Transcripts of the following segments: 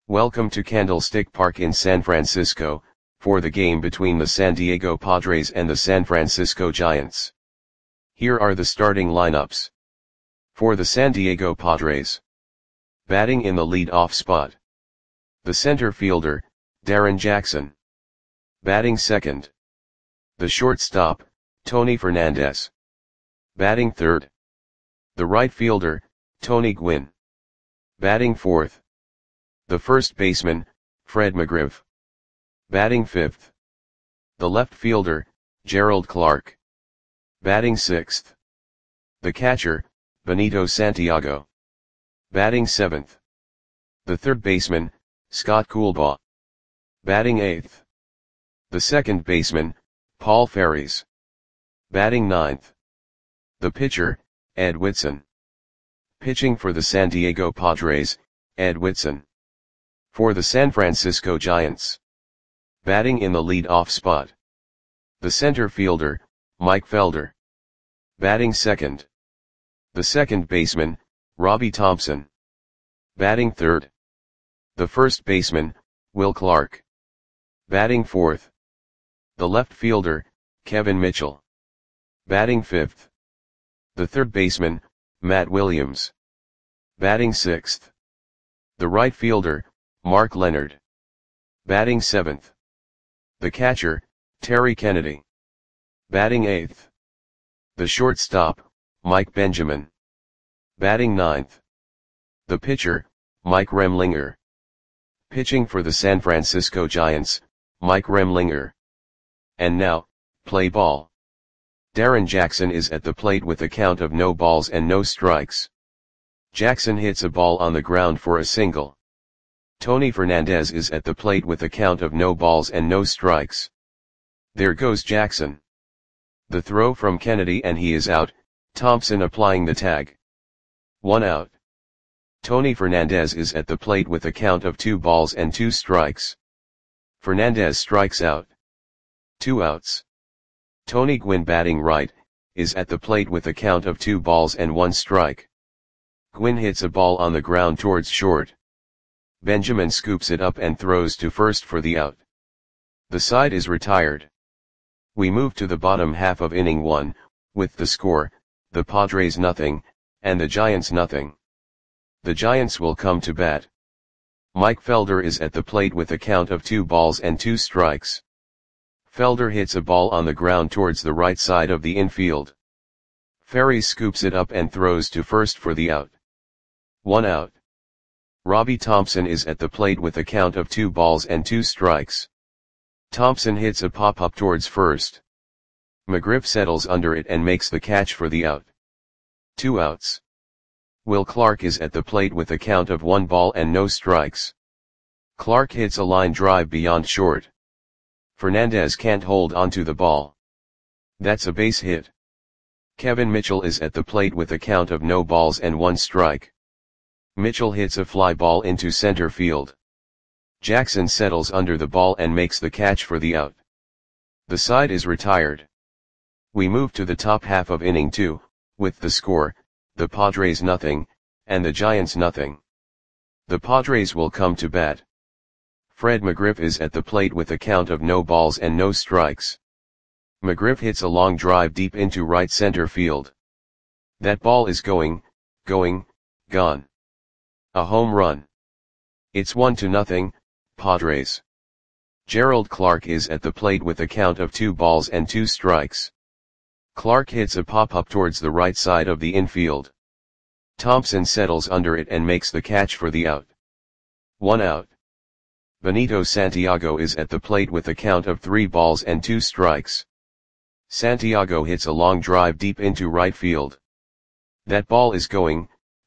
Welcome to Candlestick Park in San Francisco, for the game between the San Diego Padres and the San Francisco Giants. Here are the starting lineups. For the San Diego Padres. Batting in the lead-off spot. The center fielder, Darren Jackson. Batting second. The shortstop, Tony Fernandez. Batting third. The right fielder, Tony Gwynn. Batting fourth. The first baseman, Fred McGriff. Batting fifth. The left fielder, Gerald Clark. Batting sixth. The catcher, Benito Santiago. Batting seventh. The third baseman, Scott Coolbaugh. Batting eighth. The second baseman, Paul Ferries. Batting ninth. The pitcher, Ed Whitson. Pitching for the San Diego Padres, Ed Whitson. For the San Francisco Giants. Batting in the lead-off spot. The center fielder, Mike Felder. Batting second. The second baseman, Robbie Thompson. Batting third. The first baseman, Will Clark. Batting fourth. The left fielder, Kevin Mitchell. Batting fifth. The third baseman, Matt Williams. Batting sixth. The right fielder, Mark Leonard. Batting seventh. The catcher, Terry Kennedy. Batting eighth. The shortstop, Mike Benjamin. Batting ninth. The pitcher, Mike Remlinger. Pitching for the San Francisco Giants, Mike Remlinger. And now, play ball. Darren Jackson is at the plate with a count of no balls and no strikes. Jackson hits a ball on the ground for a single. Tony Fernandez is at the plate with a count of no balls and no strikes. There goes Jackson. The throw from Kennedy and he is out, Thompson applying the tag. 1 out. Tony Fernandez is at the plate with a count of 2 balls and 2 strikes. Fernandez strikes out. 2 outs. Tony Gwynn batting right, is at the plate with a count of 2 balls and 1 strike. Gwynn hits a ball on the ground towards short. Benjamin scoops it up and throws to first for the out. The side is retired. We move to the bottom half of inning 1, with the score, the Padres nothing, and the Giants nothing. The Giants will come to bat. Mike Felder is at the plate with a count of 2 balls and 2 strikes. Felder hits a ball on the ground towards the right side of the infield. Ferries scoops it up and throws to first for the out. 1 out. Robbie Thompson is at the plate with a count of 2 balls and 2 strikes. Thompson hits a pop-up towards first. McGriff settles under it and makes the catch for the out. 2 outs. Will Clark is at the plate with a count of 1 ball and no strikes. Clark hits a line drive beyond short. Fernandez can't hold onto the ball. That's a base hit. Kevin Mitchell is at the plate with a count of no balls and 1 strike. Mitchell hits a fly ball into center field. Jackson settles under the ball and makes the catch for the out. The side is retired. We move to the top half of inning 2, with the score, the Padres nothing, and the Giants nothing. The Padres will come to bat. Fred McGriff is at the plate with a count of no balls and no strikes. McGriff hits a long drive deep into right center field. That ball is going, gone. A home run. It's 1-0, Padres. Gerald Clark is at the plate with a count of 2 balls and 2 strikes. Clark hits a pop-up towards the right side of the infield. Thompson settles under it and makes the catch for the out. 1 out. Benito Santiago is at the plate with a count of 3 balls and 2 strikes. Santiago hits a long drive deep into right field. That ball is going,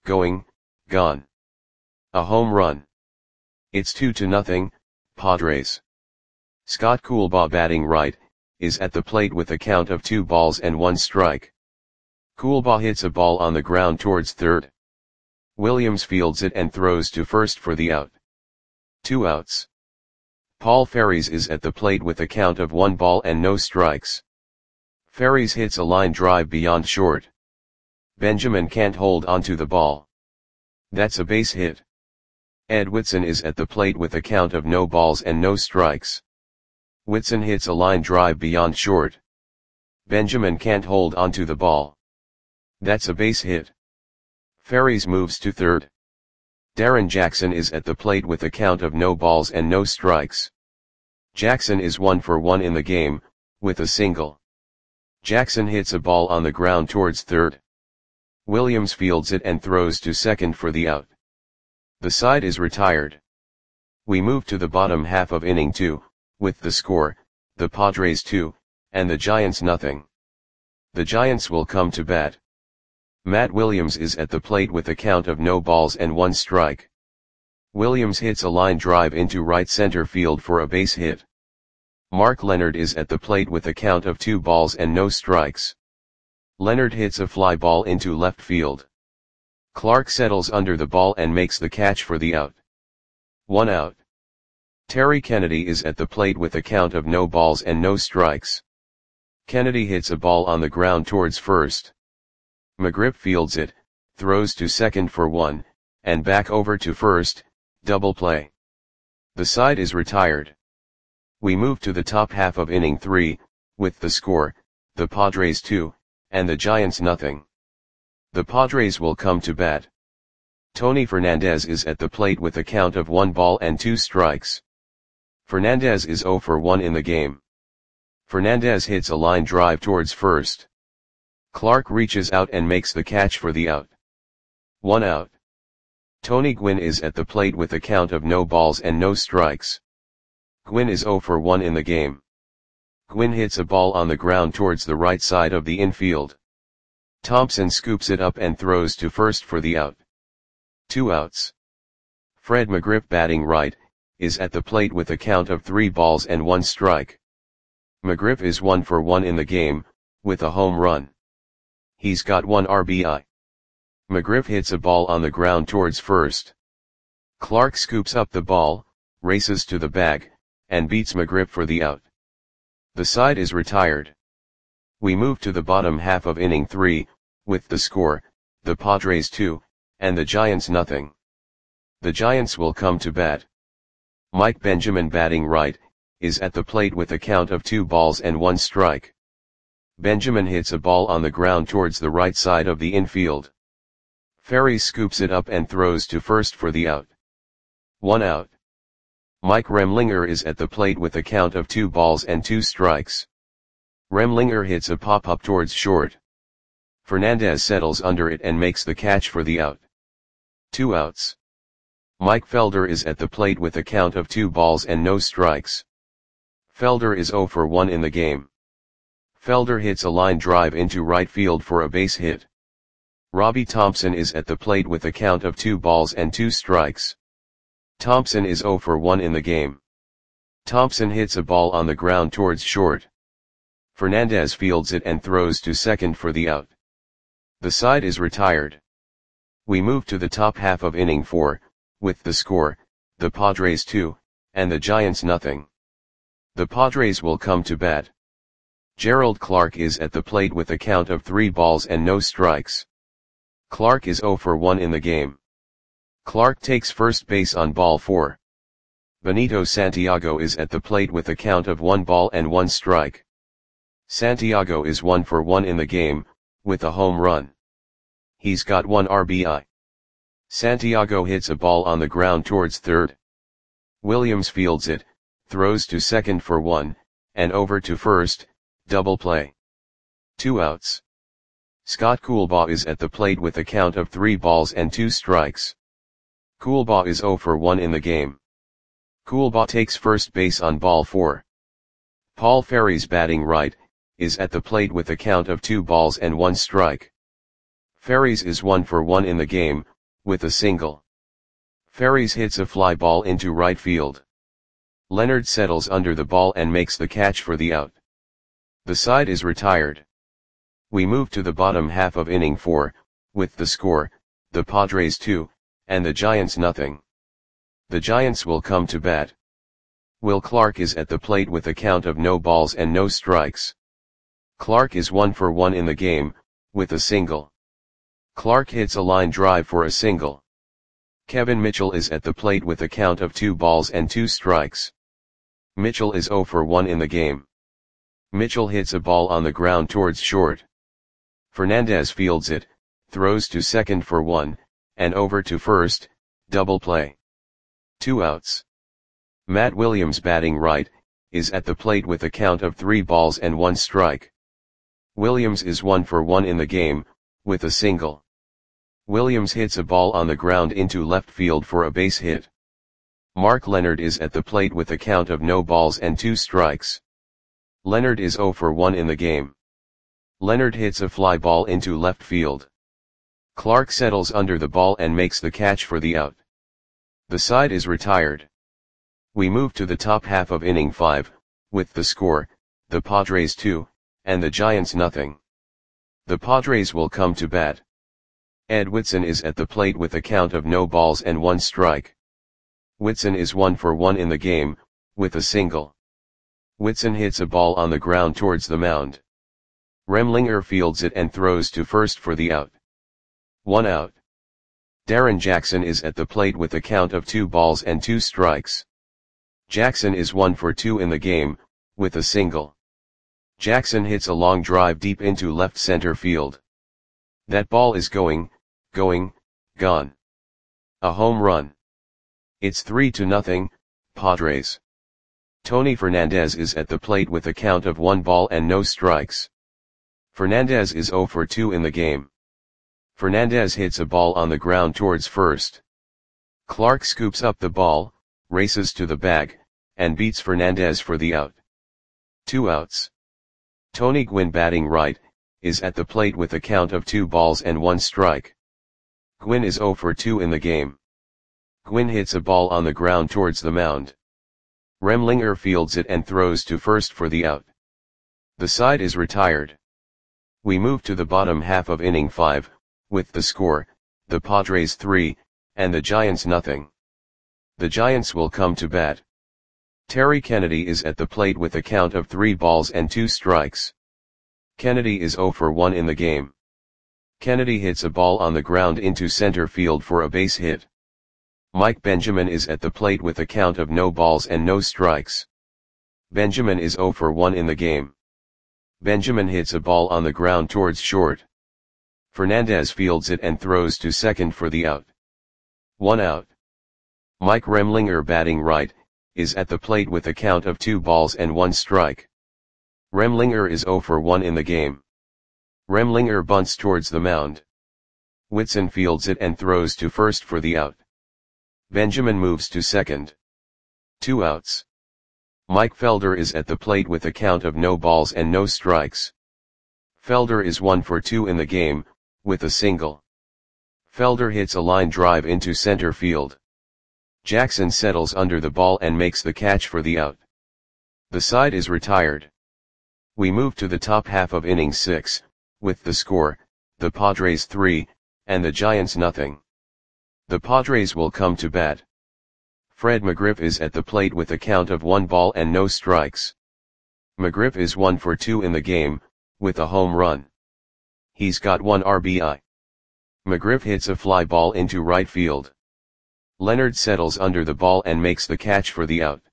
gone. A home run. It's 2-0, Padres. Scott Coolbaugh batting right, is at the plate with a count of 2 balls and 1 strike. Coolbaugh hits a ball on the ground towards third. Williams fields it and throws to first for the out. 2 outs. Paul Ferries is at the plate with a count of 1 ball and no strikes. Ferries hits a line drive beyond short. Benjamin can't hold onto the ball. That's a base hit. Ed Whitson is at the plate with a count of no balls and no strikes. Whitson hits a line drive beyond short. Benjamin can't hold onto the ball. That's a base hit. Ferries moves to third. Darren Jackson is at the plate with a count of no balls and no strikes. Jackson is 1 for 1 in the game, with a single. Jackson hits a ball on the ground towards third. Williams fields it and throws to second for the out. The side is retired. We move to the bottom half of inning 2, with the score, the Padres 2, and the Giants nothing. The Giants will come to bat. Matt Williams is at the plate with a count of no balls and 1 strike. Williams hits a line drive into right center field for a base hit. Mark Leonard is at the plate with a count of 2 balls and no strikes. Leonard hits a fly ball into left field. Clark settles under the ball and makes the catch for the out. 1 out. Terry Kennedy is at the plate with a count of no balls and no strikes. Kennedy hits a ball on the ground towards first. McGriff fields it, throws to second for 1, and back over to first, double play. The side is retired. We move to the top half of inning 3, with the score, the Padres 2, and the Giants nothing. The Padres will come to bat. Tony Fernandez is at the plate with a count of 1 ball and 2 strikes. Fernandez is 0 for 1 in the game. Fernandez hits a line drive towards first. Clark reaches out and makes the catch for the out. 1 out. Tony Gwynn is at the plate with a count of no balls and no strikes. Gwynn is 0 for 1 in the game. Gwynn hits a ball on the ground towards the right side of the infield. Thompson scoops it up and throws to first for the out. 2 outs. Fred McGriff, batting right, is at the plate with a count of 3 balls and 1 strike. McGriff is 1 for 1 in the game, with a home run. He's got 1 RBI. McGriff hits a ball on the ground towards first. Clark scoops up the ball, races to the bag, and beats McGriff for the out. The side is retired. We move to the bottom half of inning 3, with the score, the Padres 2, and the Giants nothing. The Giants will come to bat. Mike Benjamin, batting right, is at the plate with a count of 2 balls and 1 strike. Benjamin hits a ball on the ground towards the right side of the infield. Ferry scoops it up and throws to first for the out. 1 out. Mike Remlinger is at the plate with a count of 2 balls and 2 strikes. Remlinger hits a pop-up towards short. Fernandez settles under it and makes the catch for the out. 2 outs. Mike Felder is at the plate with a count of 2 balls and no strikes. Felder is 0 for 1 in the game. Felder hits a line drive into right field for a base hit. Robbie Thompson is at the plate with a count of 2 balls and 2 strikes. Thompson is 0 for 1 in the game. Thompson hits a ball on the ground towards short. Fernandez fields it and throws to second for the out. The side is retired. We move to the top half of inning 4, with the score, the Padres 2, and the Giants nothing. The Padres will come to bat. Gerald Clark is at the plate with a count of 3 balls and no strikes. Clark is 0 for 1 in the game. Clark takes first base on ball 4. Benito Santiago is at the plate with a count of 1 ball and 1 strike. Santiago is 1 for 1 in the game, with a home run. He's got 1 RBI. Santiago hits a ball on the ground towards third. Williams fields it, throws to second for 1, and over to first, double play. 2 outs. Scott Coolbaugh is at the plate with a count of 3 balls and 2 strikes. Coolbaugh is 0 for 1 in the game. Coolbaugh takes first base on ball 4. Paul Ferries, batting right, is at the plate with a count of 2 balls and 1 strike. Ferries is 1 for 1 in the game, with a single. Ferries hits a fly ball into right field. Leonard settles under the ball and makes the catch for the out. The side is retired. We move to the bottom half of inning 4, with the score, the Padres 2, and the Giants nothing. The Giants will come to bat. Will Clark is at the plate with a count of no balls and no strikes. Clark is 1 for 1 in the game, with a single. Clark hits a line drive for a single. Kevin Mitchell is at the plate with a count of 2 balls and 2 strikes. Mitchell is 0 for 1 in the game. Mitchell hits a ball on the ground towards short. Fernandez fields it, throws to second for 1, and over to first, double play. 2 outs. Matt Williams, batting right, is at the plate with a count of 3 balls and 1 strike. Williams is 1 for 1 in the game, with a single. Williams hits a ball on the ground into left field for a base hit. Mark Leonard is at the plate with a count of no balls and 2 strikes. Leonard is 0 for 1 in the game. Leonard hits a fly ball into left field. Clark settles under the ball and makes the catch for the out. The side is retired. We move to the top half of inning 5, with the score, the Padres 2, and the Giants nothing. The Padres will come to bat. Ed Whitson is at the plate with a count of no balls and 1 strike. Whitson is 1 for 1 in the game, with a single. Whitson hits a ball on the ground towards the mound. Remlinger fields it and throws to first for the out. 1 out. Darren Jackson is at the plate with a count of 2 balls and 2 strikes. Jackson is 1 for 2 in the game, with a single. Jackson hits a long drive deep into left center field. That ball is gone. A home run. It's 3-0, Padres. Tony Fernandez is at the plate with a count of 1 ball and no strikes. Fernandez is 0 for 2 in the game. Fernandez hits a ball on the ground towards first. Clark scoops up the ball, races to the bag, and beats Fernandez for the out. 2 outs. Tony Gwynn, batting right, is at the plate with a count of 2 balls and 1 strike. Gwynn is 0 for 2 in the game. Gwynn hits a ball on the ground towards the mound. Remlinger fields it and throws to first for the out. The side is retired. We move to the bottom half of inning 5, with the score, the Padres 3, and the Giants nothing. The Giants will come to bat. Terry Kennedy is at the plate with a count of 3 balls and 2 strikes. Kennedy is 0 for 1 in the game. Kennedy hits a ball on the ground into center field for a base hit. Mike Benjamin is at the plate with a count of no balls and no strikes. Benjamin is 0 for 1 in the game. Benjamin hits a ball on the ground towards short. Fernandez fields it and throws to second for the out. 1 out. Mike Remlinger, batting right, is at the plate with a count of 2 balls and 1 strike. Remlinger is 0 for 1 in the game. Remlinger bunts towards the mound. Whitson fields it and throws to first for the out. Benjamin moves to second. 2 outs. Mike Felder is at the plate with a count of no balls and no strikes. Felder is 1 for 2 in the game, with a single. Felder hits a line drive into center field. Jackson settles under the ball and makes the catch for the out. The side is retired. We move to the top half of inning 6, with the score, the Padres 3, and the Giants nothing. The Padres will come to bat. Fred McGriff is at the plate with a count of 1 ball and no strikes. McGriff is 1 for 2 in the game, with a home run. He's got 1 RBI. McGriff hits a fly ball into right field. Leonard settles under the ball and makes the catch for the out.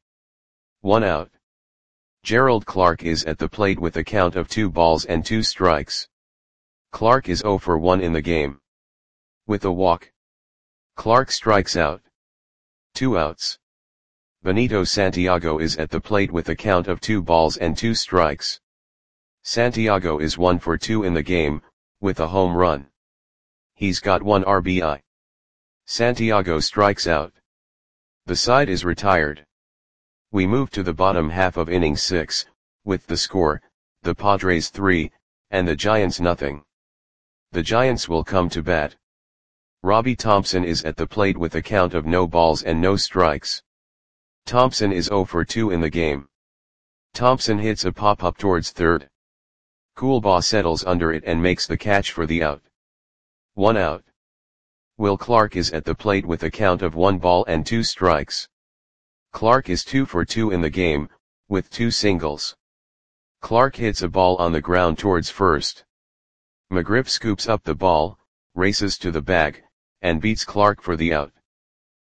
1 out. Gerald Clark is at the plate with a count of 2 balls and 2 strikes. Clark is 0 for 1 in the game. With a walk. Clark strikes out. 2 outs. Benito Santiago is at the plate with a count of 2 balls and 2 strikes. Santiago is 1 for 2 in the game, with a home run. He's got 1 RBI. Santiago strikes out. The side is retired. We move to the bottom half of inning 6, with the score, the Padres 3, and the Giants nothing. The Giants will come to bat. Robbie Thompson is at the plate with a count of no balls and no strikes. Thompson is 0 for 2 in the game. Thompson hits a pop-up towards third. Coolbaugh settles under it and makes the catch for the out. 1 out. Will Clark is at the plate with a count of 1 ball and 2 strikes. Clark is 2 for 2 in the game, with 2 singles. Clark hits a ball on the ground towards first. McGriff scoops up the ball, races to the bag, and beats Clark for the out.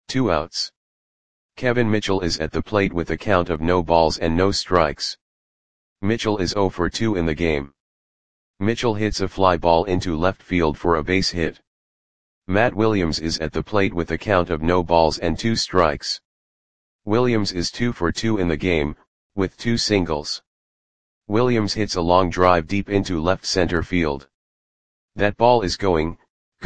2 outs. Kevin Mitchell is at the plate with a count of no balls and no strikes. Mitchell is 0 for 2 in the game. Mitchell hits a fly ball into left field for a base hit. Matt Williams is at the plate with a count of no balls and 2 strikes. Williams is 2 for 2 in the game, with 2 singles. Williams hits a long drive deep into left center field. That ball is gone.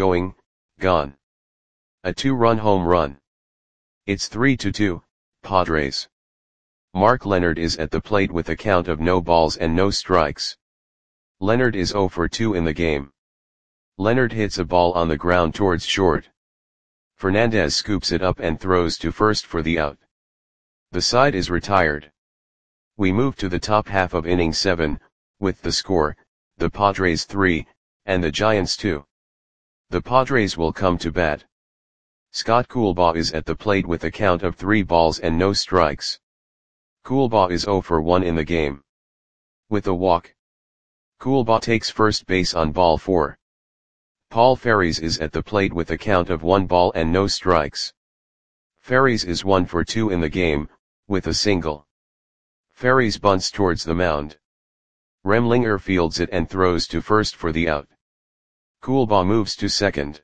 A 2-run home run. It's 3-2, Padres. Mark Leonard is at the plate with a count of no balls and no strikes. Leonard is 0 for 2 in the game. Leonard hits a ball on the ground towards short. Fernandez scoops it up and throws to first for the out. The side is retired. We move to the top half of inning 7, with the score, the Padres 3, and the Giants 2. The Padres will come to bat. Scott Coolbaugh is at the plate with a count of 3 balls and no strikes. Coolbaugh is 0 for 1 in the game. With a walk. Coolbaugh takes first base on ball 4. Paul Ferries is at the plate with a count of 1 ball and no strikes. Ferries is 1 for 2 in the game, with a single. Ferries bunts towards the mound. Remlinger fields it and throws to first for the out. Coolbaugh moves to second.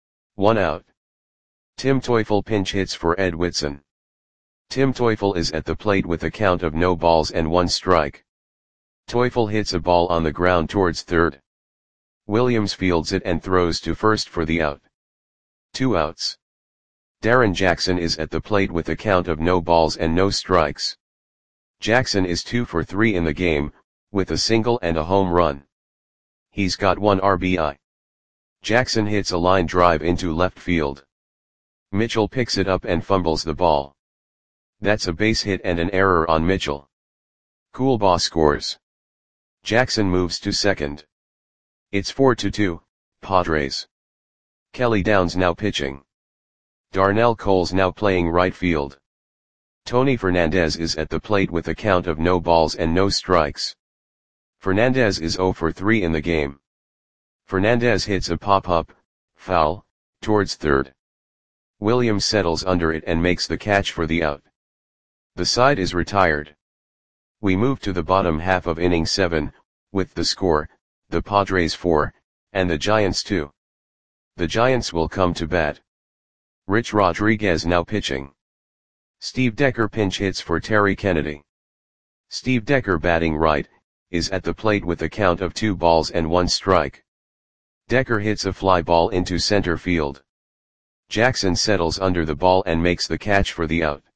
1 out. Tim Teufel pinch hits for Ed Whitson. Tim Teufel is at the plate with a count of no balls and 1 strike. Teufel hits a ball on the ground towards third. Williams fields it and throws to first for the out. 2 outs. Darren Jackson is at the plate with a count of no balls and no strikes. Jackson is 2 for 3 in the game, with a single and a home run. He's got 1 RBI. Jackson hits a line drive into left field. Mitchell picks it up and fumbles the ball. That's a base hit and an error on Mitchell. Coolbaugh scores. Jackson moves to second. It's 4-2, Padres. Kelly Downs now pitching. Darnell Coles now playing right field. Tony Fernandez is at the plate with a count of no balls and no strikes. Fernandez is 0 for 3 in the game. Fernandez hits a pop-up, foul, towards third. Williams settles under it and makes the catch for the out. The side is retired. We move to the bottom half of inning 7, with the score, the Padres 4, and the Giants 2. The Giants will come to bat. Rich Rodriguez now pitching. Steve Decker pinch hits for Terry Kennedy. Steve Decker batting right, is at the plate with a count of 2 balls and 1 strike. Decker hits a fly ball into center field. Jackson settles under the ball and makes the catch for the out.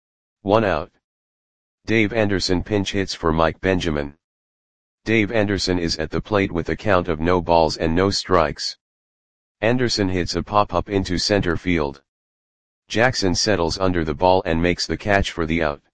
1 out. Dave Anderson pinch hits for Mike Benjamin. Dave Anderson is at the plate with a count of no balls and no strikes. Anderson hits a pop-up into center field. Jackson settles under the ball and makes the catch for the out.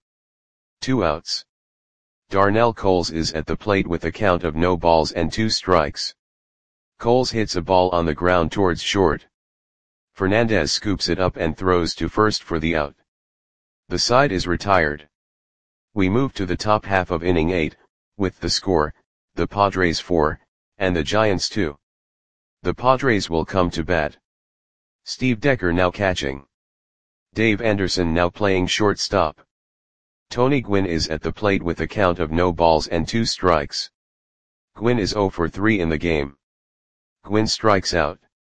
2 outs. Darnell Coles is at the plate with a count of no balls and 2 strikes. Coles hits a ball on the ground towards short. Fernandez scoops it up and throws to first for the out. The side is retired. We move to the top half of inning 8, with the score, the Padres 4, and the Giants 2. The Padres will come to bat. Steve Decker now catching. Dave Anderson now playing shortstop. Tony Gwynn is at the plate with a count of no balls and 2 strikes. Gwynn is 0 for 3 in the game. Gwynn strikes out.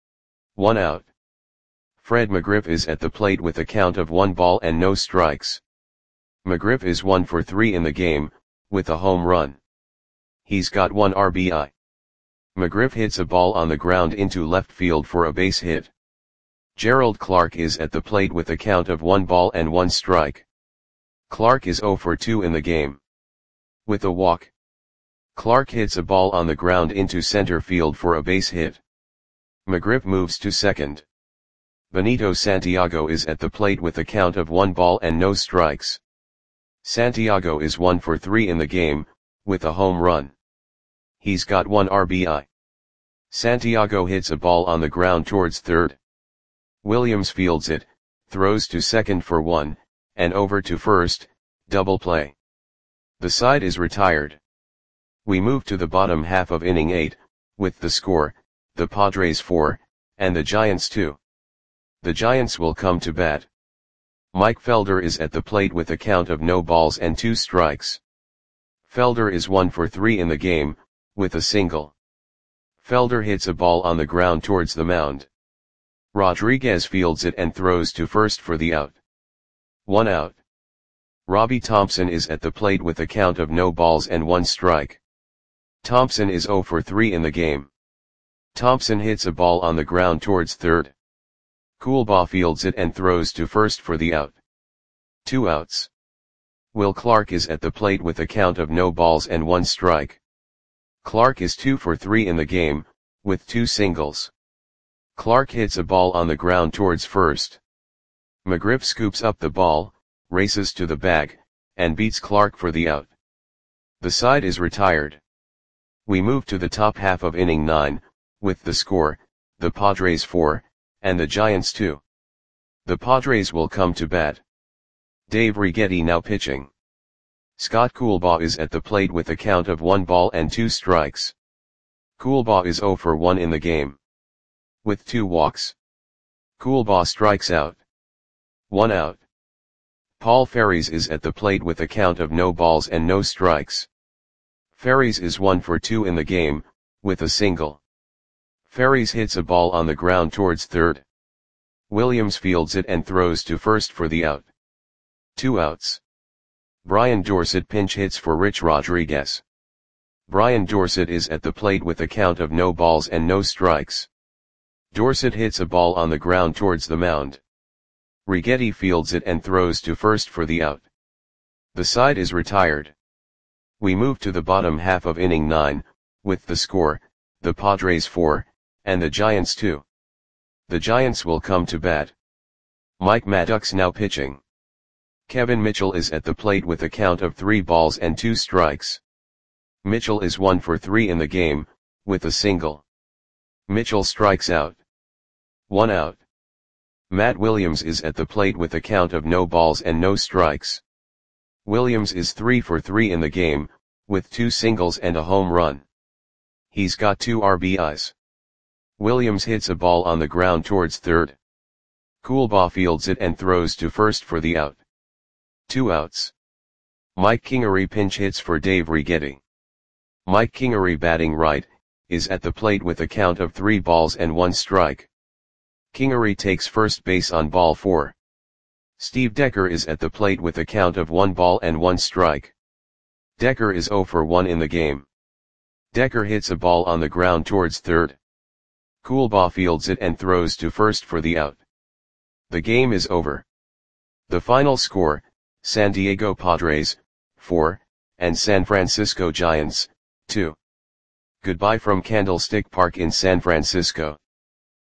1 out. Fred McGriff is at the plate with a count of 1 ball and no strikes. McGriff is 1 for 3 in the game, with a home run. He's got 1 RBI. McGriff hits a ball on the ground into left field for a base hit. Gerald Clark is at the plate with a count of 1 ball and 1 strike. Clark is 0 for 2 in the game. With a walk. Clark hits a ball on the ground into center field for a base hit. McGriff moves to second. Benito Santiago is at the plate with a count of 1 ball and no strikes. Santiago is 1 for 3 in the game, with a home run. He's got 1 RBI. Santiago hits a ball on the ground towards third. Williams fields it, throws to second for 1, and over to first, double play. The side is retired. We move to the bottom half of inning 8, with the score, the Padres 4, and the Giants 2. The Giants will come to bat. Mike Felder is at the plate with a count of no balls and 2 strikes. Felder is 1 for 3 in the game, with a single. Felder hits a ball on the ground towards the mound. Rodriguez fields it and throws to first for the out. 1 out. Robbie Thompson is at the plate with a count of no balls and 1 strike. Thompson is 0 for 3 in the game. Thompson hits a ball on the ground towards third. Coolbaugh fields it and throws to first for the out. 2 outs. Will Clark is at the plate with a count of no balls and 1 strike. Clark is 2 for 3 in the game, with 2 singles. Clark hits a ball on the ground towards first. McGriff scoops up the ball, races to the bag, and beats Clark for the out. The side is retired. We move to the top half of inning 9, with the score, the Padres 4, and the Giants 2. The Padres will come to bat. Dave Righetti now pitching. Scott Coolbaugh is at the plate with a count of 1 ball and 2 strikes. Coolbaugh is 0 for 1 in the game. With 2 walks. Coolbaugh strikes out. 1 out. Paul Ferries is at the plate with a count of no balls and no strikes. Ferries is 1 for 2 in the game, with a single. Ferries hits a ball on the ground towards third. Williams fields it and throws to first for the out. 2 outs. Brian Dorsett pinch hits for Rich Rodriguez. Brian Dorsett is at the plate with a count of no balls and no strikes. Dorsett hits a ball on the ground towards the mound. Righetti fields it and throws to first for the out. The side is retired. We move to the bottom half of inning 9, with the score, the Padres 4, and the Giants 2. The Giants will come to bat. Mike Maddox now pitching. Kevin Mitchell is at the plate with a count of 3 balls and 2 strikes. Mitchell is 1 for 3 in the game, with a single. Mitchell strikes out. 1 out. Matt Williams is at the plate with a count of no balls and no strikes. Williams is 3 for 3 in the game, with 2 singles and a home run. He's got 2 RBIs. Williams hits a ball on the ground towards third. Coolbaugh fields it and throws to first for the out. 2 outs. Mike Kingery pinch hits for Dave Righetti. Mike Kingery batting right, is at the plate with a count of 3 balls and 1 strike. Kingery takes first base on ball 4. Steve Decker is at the plate with a count of 1 ball and 1 strike. Decker is 0 for 1 in the game. Decker hits a ball on the ground towards third. Coolbaugh fields it and throws to first for the out. The game is over. The final score, San Diego Padres, 4, and San Francisco Giants, 2. Goodbye from Candlestick Park in San Francisco.